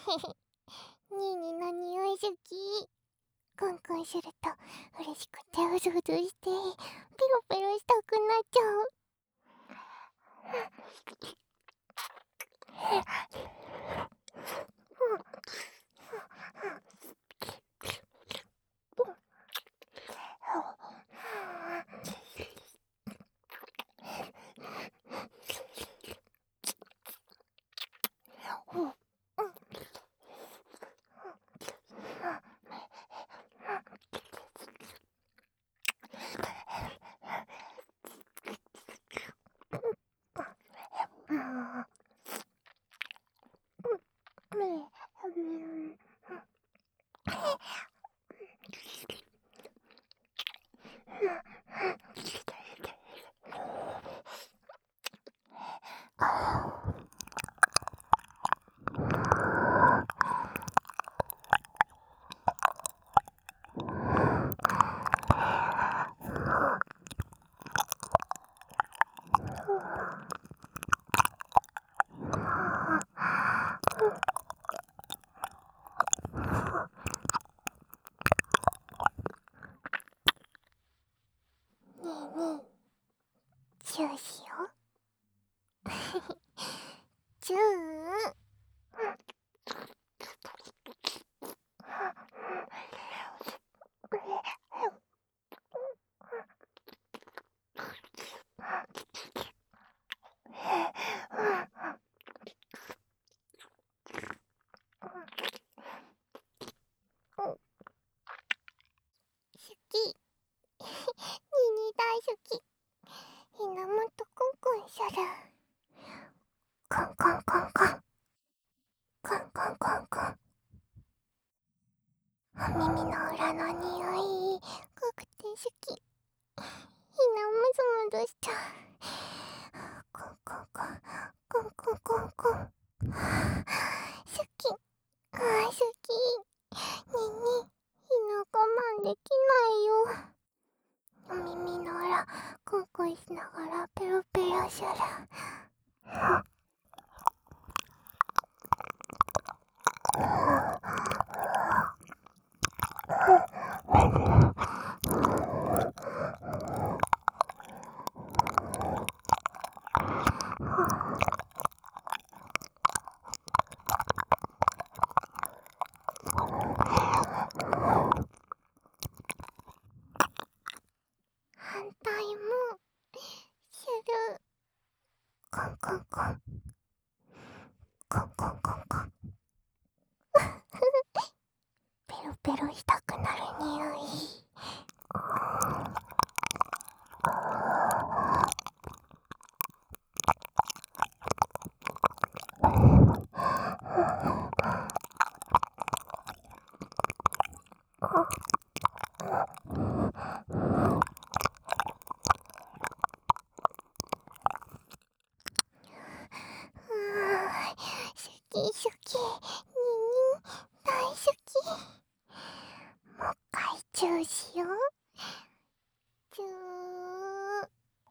ニーニーの匂い好き。クンクンすると嬉しくてうずうずしてペロペロしたくなっちゃう。ねえねえ、チューしよう。チュー。好き。ニーニー大好き。ひなもとコンコンする。コンコンコンコン。コンコンコンコン。お耳の裏の匂い、濃くて好き。ひなムズムズしちゃう。コンコンコン。コンコンコンコン。好き。好き。にに、ひな我慢できないよ。お耳の裏、コンコンしながらペロペロする。反対もする。コンコンコン。コンコンコンコン。ペロペロしたくなる匂い。好き好き。にに、大好き。もう一回チューしよう。チュー。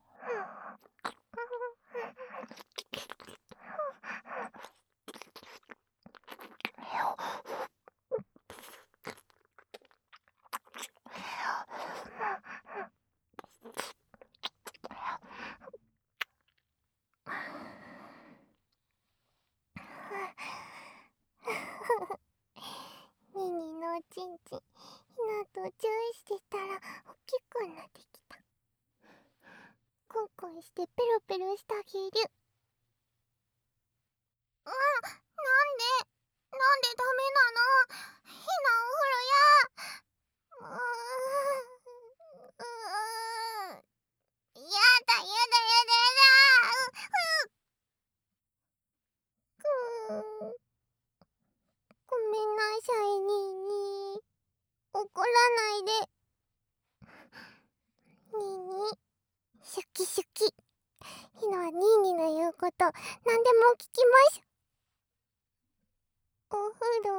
ニーニーのおちんちん、ひなとチューしてたら大きくなってきた。コンコンしてペロペロしてあげる。なんでダメなの？ひなお風呂や。やだやだやだやだ。ごめんなさい、にーにー。怒らないで。にーにー、好き好き。ひなはにーにーの言うこと何でも聞きます。お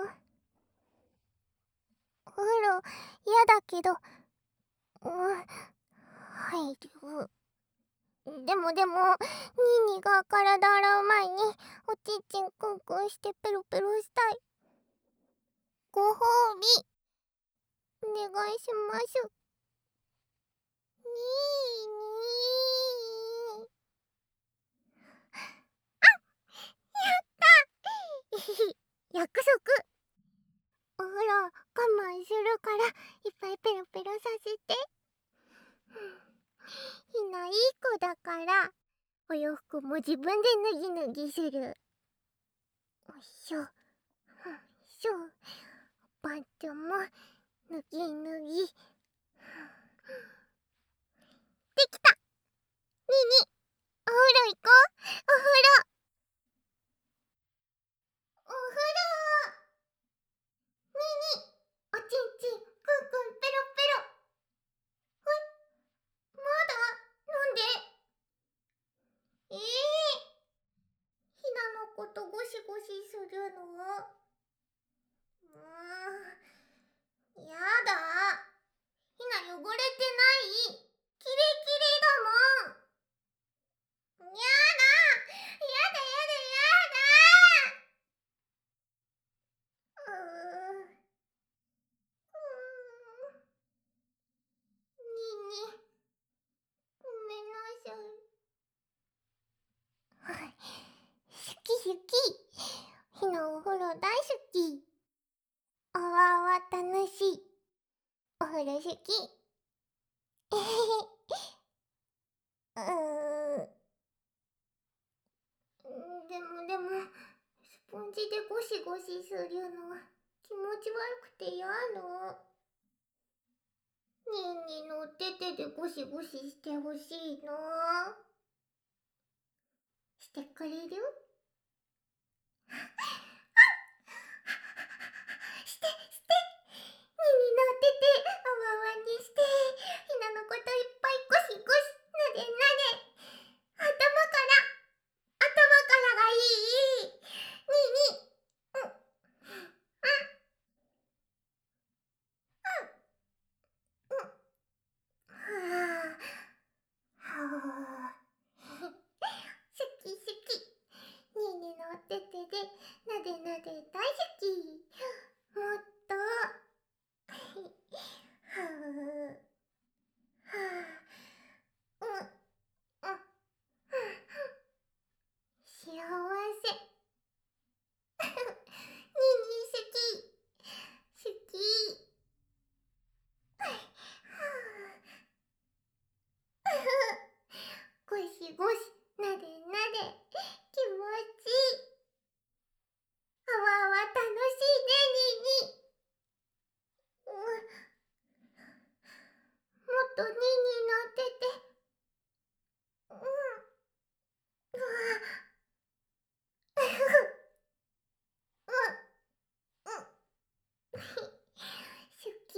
風呂嫌だけど、入る。でも、ニーニーが体洗う前におちんちんクンクンしてペロペロしたい。 ご褒美お願いします。にーにー。やった。約束。お風呂我慢するからいっぱいペロペロさせて。ひないい子だからお洋服も自分で脱ぎ脱ぎする。よいしょよいしょ。パンツも脱ぎ脱ぎ。できた。ににお風呂行こう。お風呂お風呂。ににおちんちんくんくんペロペロ。まだなんでひなのことゴシゴシするの？やだ。ひな汚れてない。キレキレだもん。やだやだやだやだ。ににごめんなさい。好き好き。ひなお風呂大好き。あわあわ楽しい。お風呂好き。えへへ。でもスポンジでゴシゴシするの気持ち悪くて嫌の。にーにーのお手手でゴシゴシしてほしいの。してくれる？してにーにーのお手手あわあわにして、ひなのこといっぱいゴシゴシなでなで。頭からがいい。にーにー。はあ好き好き。にーにーのお手手でなでなで大好き。もっと。はあうん幸せ。にーにー好きはあゴシゴシなでなで気持ちいい。あわあわ楽しいね。にーにー。もっとにーにーのお手手。うわ好き。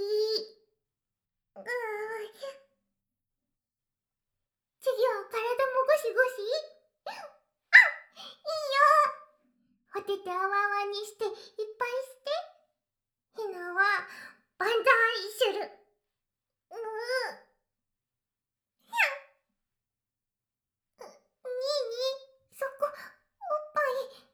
次は体もゴシゴシ。いいよ。お手手あわあわにしていっぱいして。ひなは万歳する。にーにーそこおっぱい。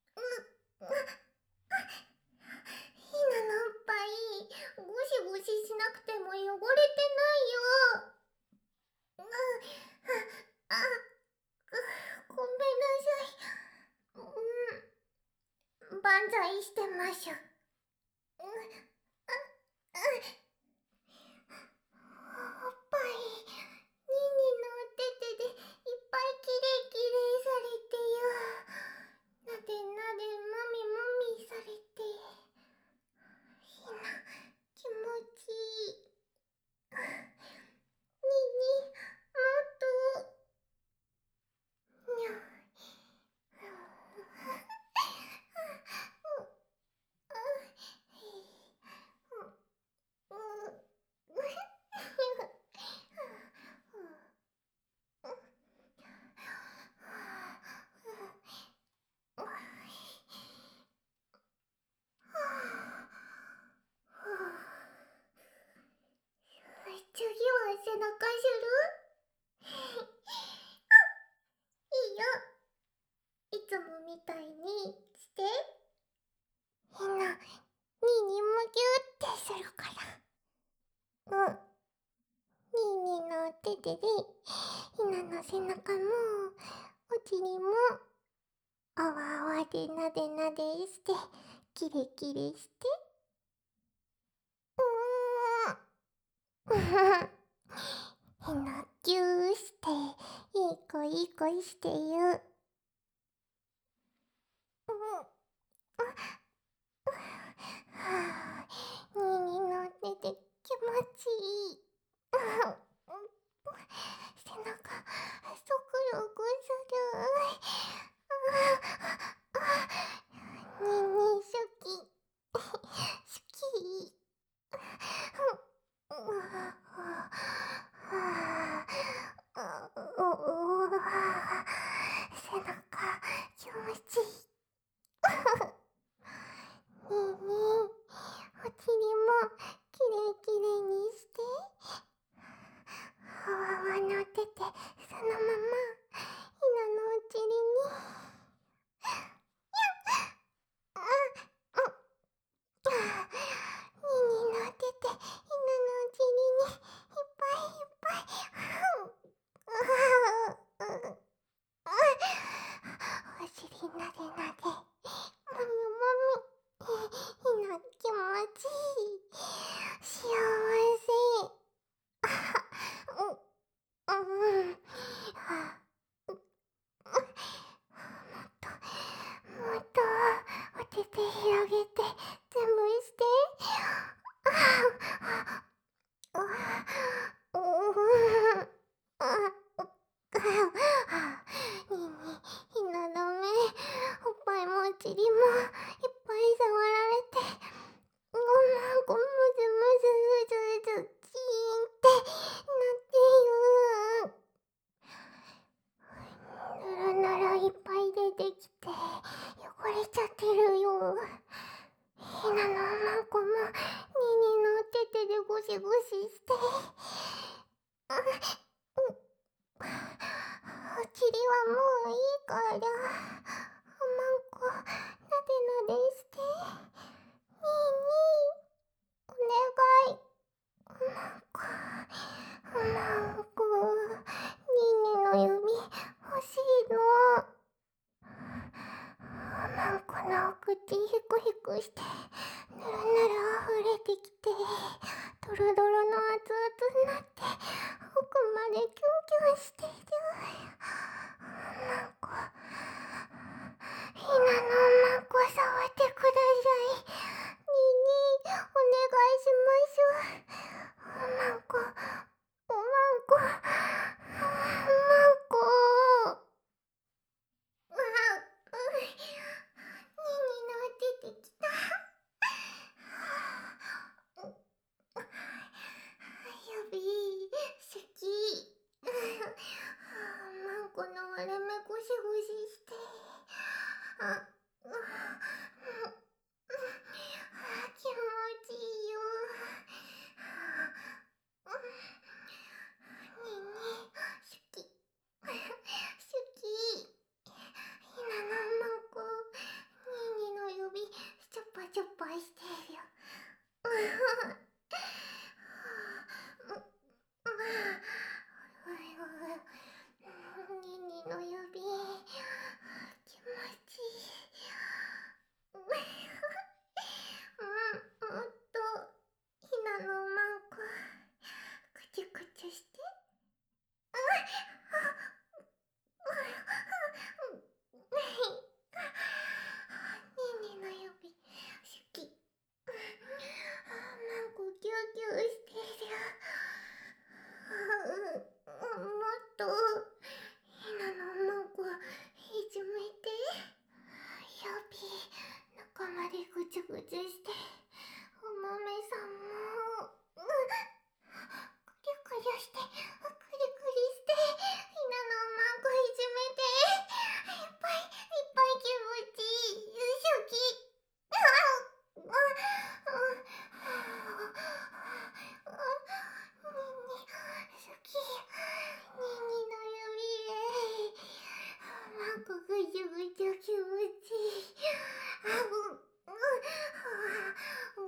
ひなのおっぱいゴシゴシしなくても汚れてないよ。あ、ごめんなさい。万歳してましゅ。おっぱいにーにーのお手手でいっぱいきれいきれいされてよ。なでなでもみもみされてひな気持ちいい。にーにーもっとにゃ次は背中するいいよ。いつもみたいにして。ひな、にーにーもでひなの背中もお尻もあわあわでなでなでしてキレキレしてうーんひなキューしていい子いい子して言う。はあ、にに乗ってて気持ちいい。背中そくよくする。にに好き好き。背中気持ちいい。ねえねえ、お尻もきれいきれいにして。あわわ乗ってて、そのまま、ひなのお尻に。あ、に乗ってて、ひなのお尻に、いっぱいいっぱい。お尻なでなで、もみもみ。ひな気持ちいい。幸せ。もっとお手手広げて全部して。ににひなの目おっぱいもお尻もいっぱい触られてごまごむずむずずずキーンってなってゆぬるぬるいっぱい出てきて汚れちゃってるよ。ひなのおまんこもにの手手でゴシゴシして。お尻はもういいから、おまんこなでなでして。にお願い。おまんこ、おまんこ、の指欲しいの。おまんこのお口ヒクヒクして、ぬるぬる溢れてきて、ドロドロの熱々になって、奥までキュンキュンしてる。おまんこ、ひなのおまんこ触ってください。お願いします。おまんこ、おまんこ、おまんこ。にの出てきた。指好き。まんこの割れ目ゴシゴシして。気持ちいいよ。に好き。好き。ひなのまんこ、にの指チョパチョパしてるよ。にの指気持ちいい。もっとひなのまんこくちゅくちゅして。にの指好き。なんこキューキューしてるよ。もっとひなのまんこいじめて。指中までぐちゅぐちゅして。おまめさんもくりゅくりゅしてくりくりしてひなのまんこいじめて。いっぱいいっぱい気持ちいい。好き。好き。にの指なんかぐちゅぐちゅ気持ちいい。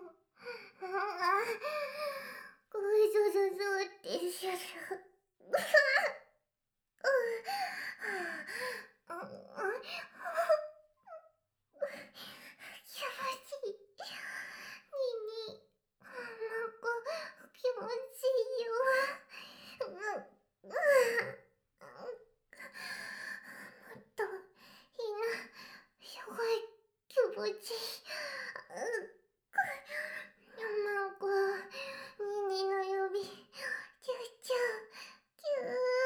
ぐずずずってする。 ち。マンコ、耳の指、チューチュー、チュ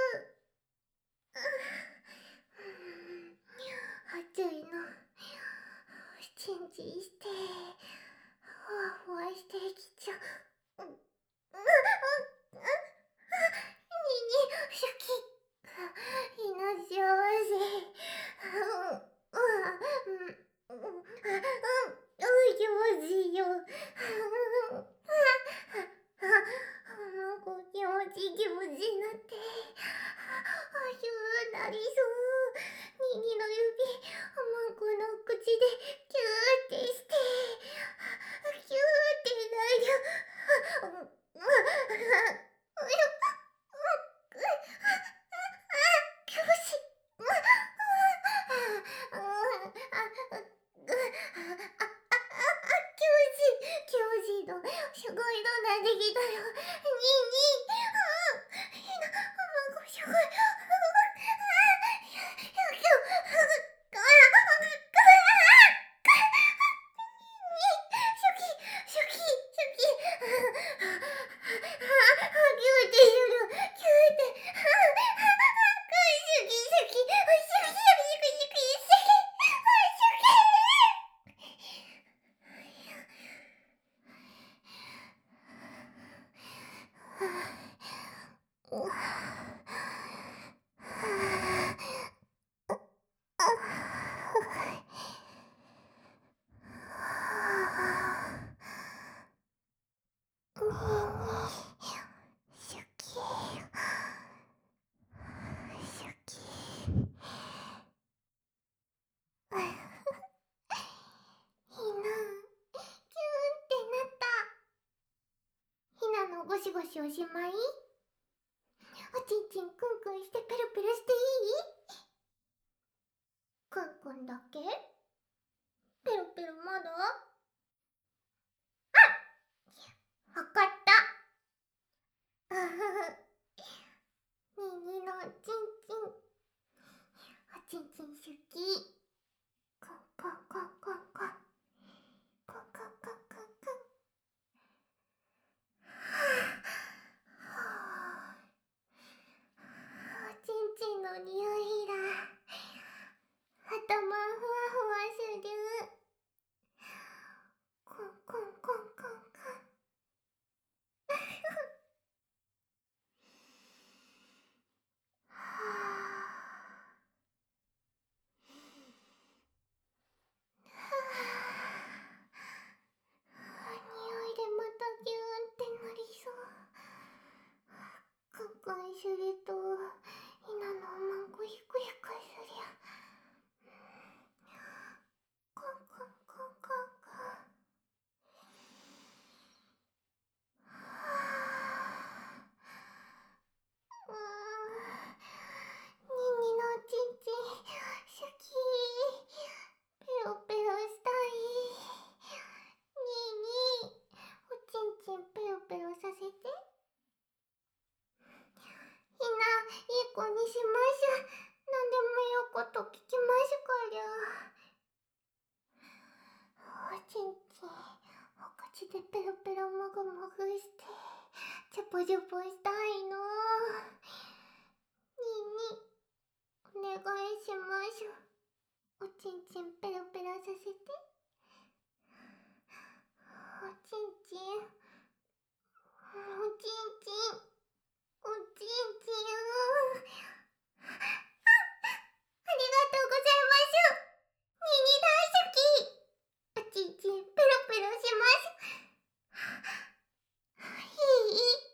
ー。暑いの、チンチンして、ふわふわしてきちゃう。シャキいな幸せ。気持ちいいよ。気持ちいい気持ちになって。シューなりそう。右の指、マンコの口でキューってして。キューってなる。教師。教師のすごいのなんできたよ。マンコすごい。ゴシゴシおしまい？おちんちんクンクンしてペロペロしていい？クンクンだけ？ペロペロまだ？わかった。右のちんちん。おちんちん好き。クンクンクンクンクン。クンクンクンクンクン。おちんちんの匂いだ。頭ふわふわする。コンコンコンコンコン。匂いでまたギューンってなりそう。コンコンするとひなのおまんこひくひくすりゃ。コンコンコンコンコン。ニニのちんちん好き。ペロペロしたい。ニーニー、おちんちんペロペロさせて。ひないい子にします。何でも言うこと聞きますから。おちんちんお口でペロペロもぐもぐしてジャポジャポしたいの。ニーニー、お願いします。おちんちんペロペロさせて。おちんちん、おちんちん、おちんちん。ありがとうございます。ニニ大好き。おちんちんペロペロします。いい？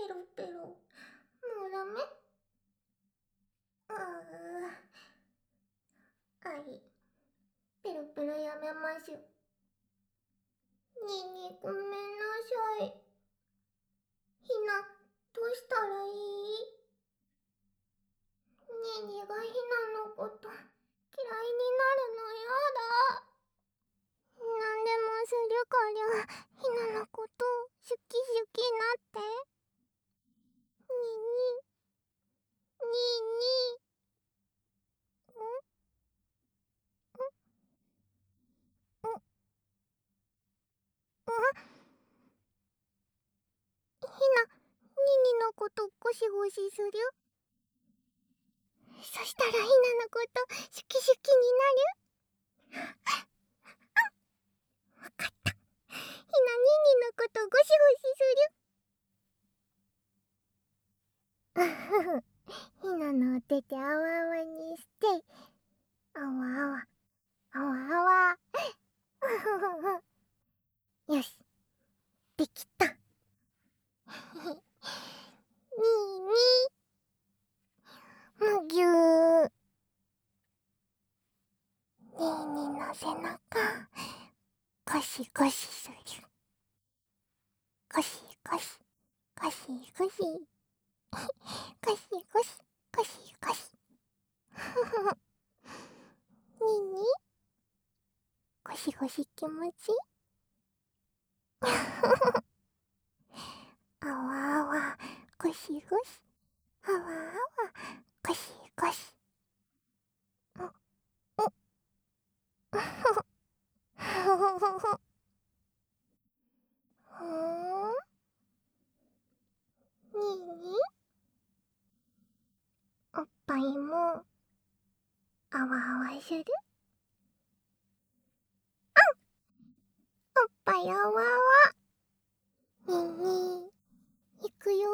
ペロペロ。もうダメ？ペロペロやめましょ。ににごめんなさい。ひな、どうしたらいい？ににがひなのこと嫌いになるのやだ。なんでもするからひなのこと好き好きなって。ににんんひな、ににのことゴシゴシする？そしたらひなのこと好き好きになる？わかった。ひな、ににのことゴシゴシする。うふふ。ひなのお手手あわあわにして、あわあわ、あわあわ。うふふふ。よし、できた。にーにー、むぎゅー。にーにの背中、ゴシゴシする。ゴシゴシ、ゴシゴシ。ゴシゴシ、ゴシゴシ。ふふふ。ににゴシゴシ気持ちいい？あわあわ、ゴシゴシ。あわあわ、ゴシゴシ。ふふふふ。ににおっぱいもあわあわする？おっぱいあわあわ。ににいくよ。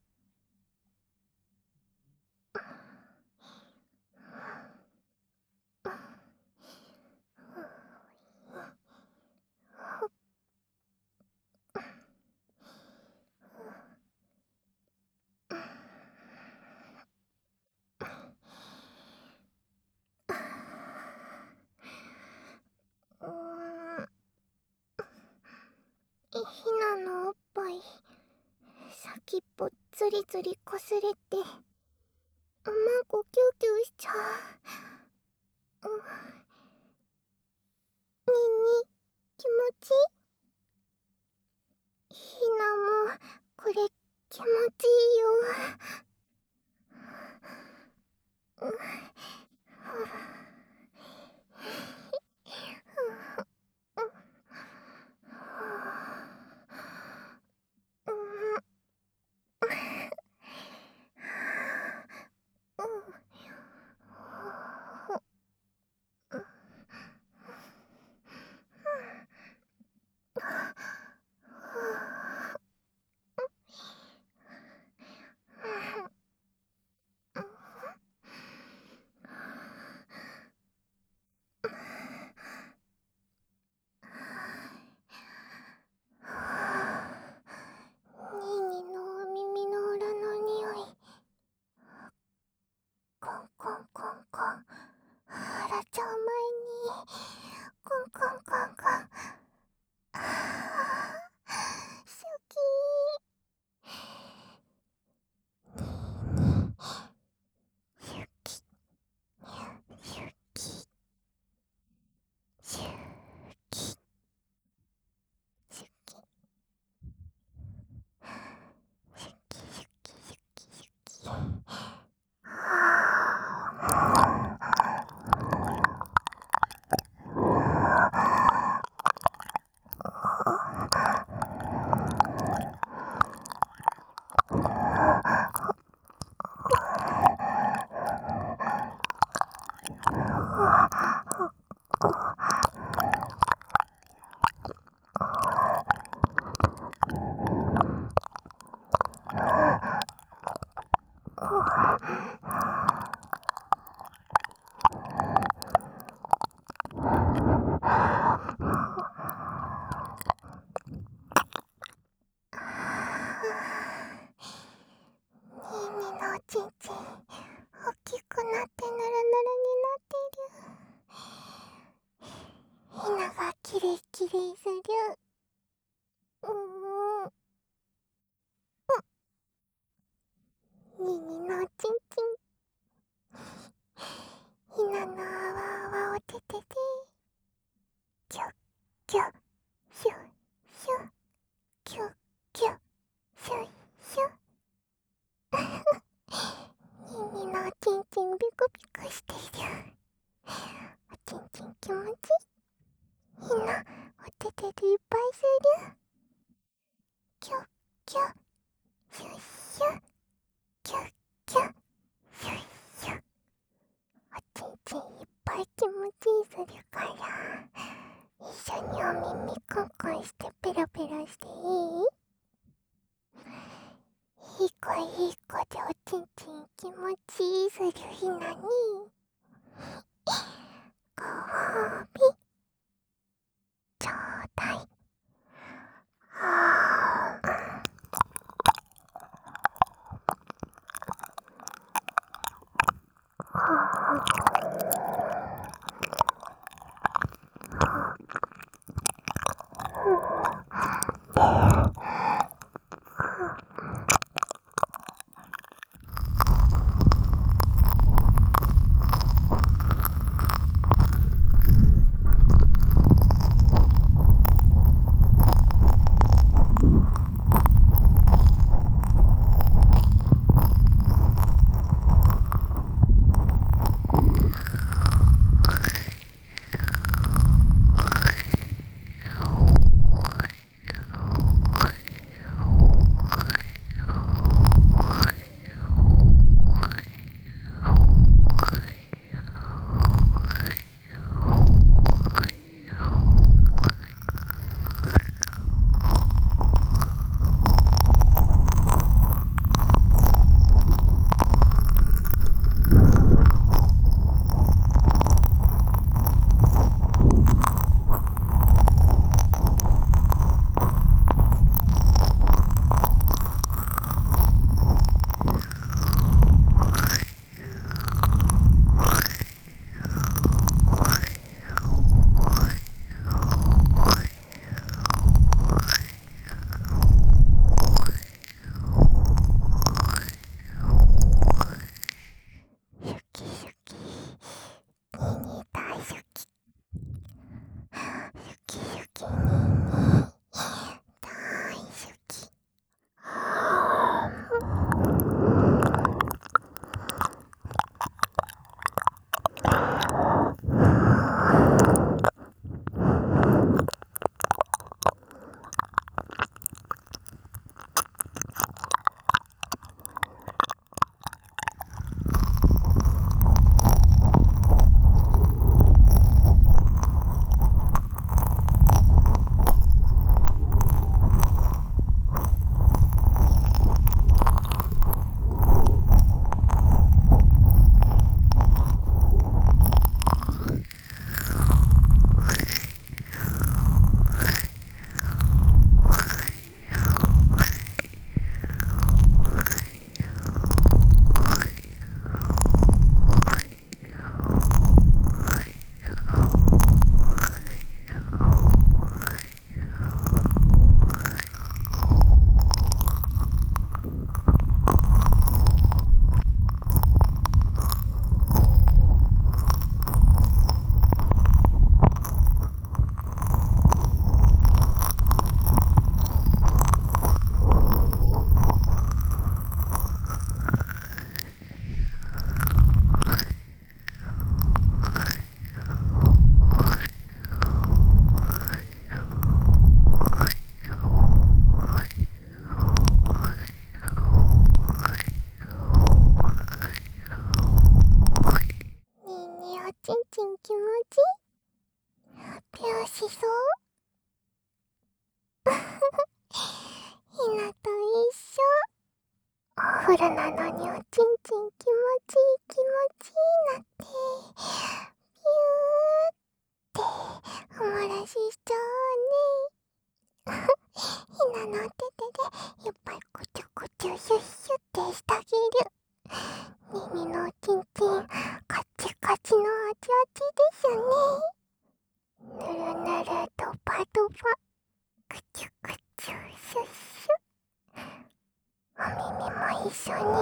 ひなのおっぱい先っぽつりつりこすれてまごキューキューしちゃう。にに気持ちいい？ひなもこれ気持ちいいよ。 耳カンカンしてペラペラしていい？いい子いい子でおちんちん気持ちいいする日なにご褒美ちょうだい。はぁちんちん気持ち発表しそうひなと一緒。お風呂なのにおちんちん気持ちいい気持ちいいなってピューっておもらししちゃうねひなのお手手でいっぱいくちゅくちゅシュッシュってしてあげる。耳のおちんちんカチカチのあちあちですね。ぬるぬるドバドバくちゅくちゅシュッシュ。お耳も一緒に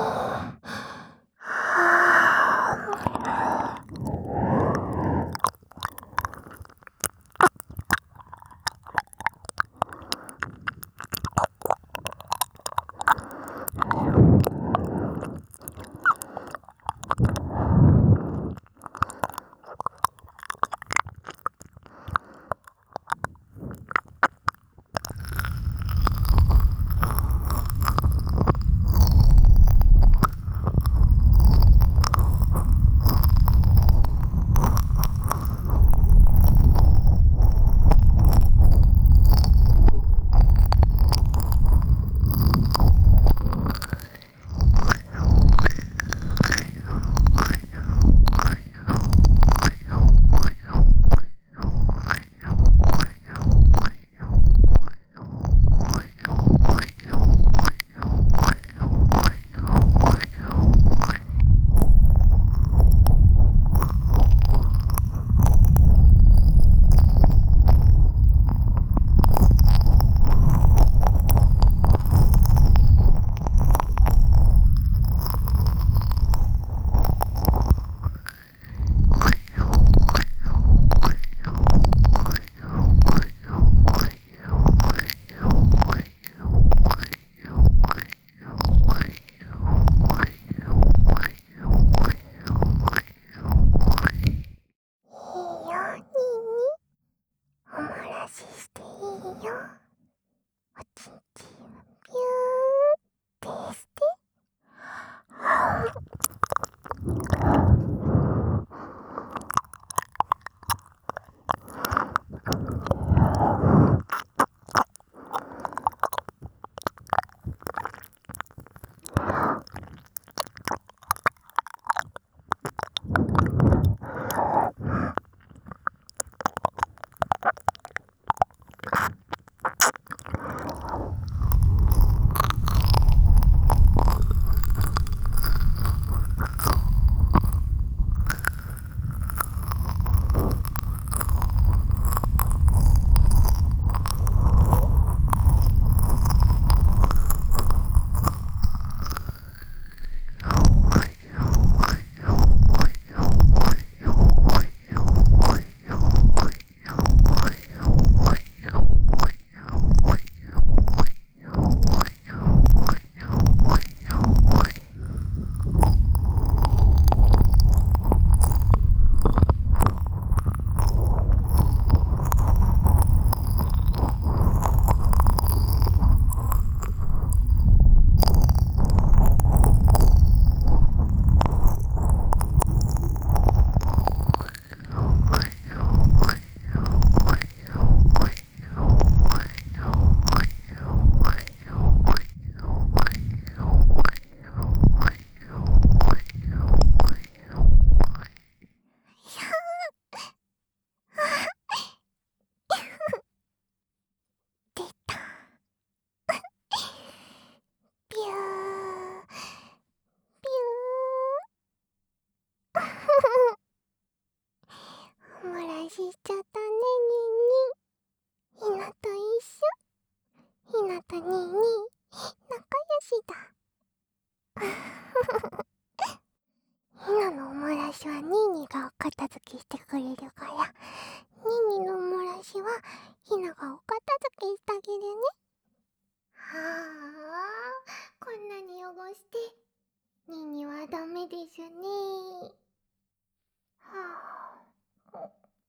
ひなのおもらしはニーニーがお片付けしてくれるから、ニーニーのおもらしはひながお片付けしてあげるね。はあ、こんなに汚してニーニーはダメですね。はあ。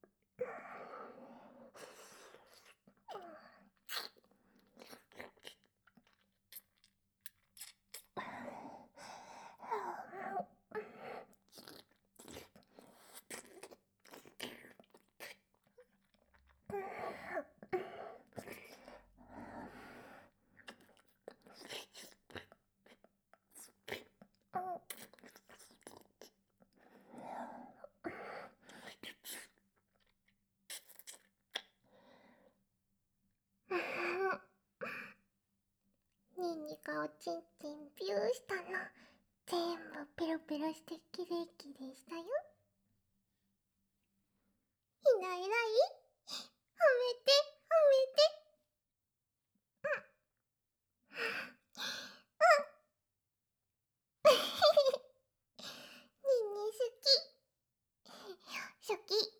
ニーニーがおちんちんビューしたの全部ペロペロしてキレイキレイしたよ。ひなえらい？褒めて褒めて。ニーニー好き。好き。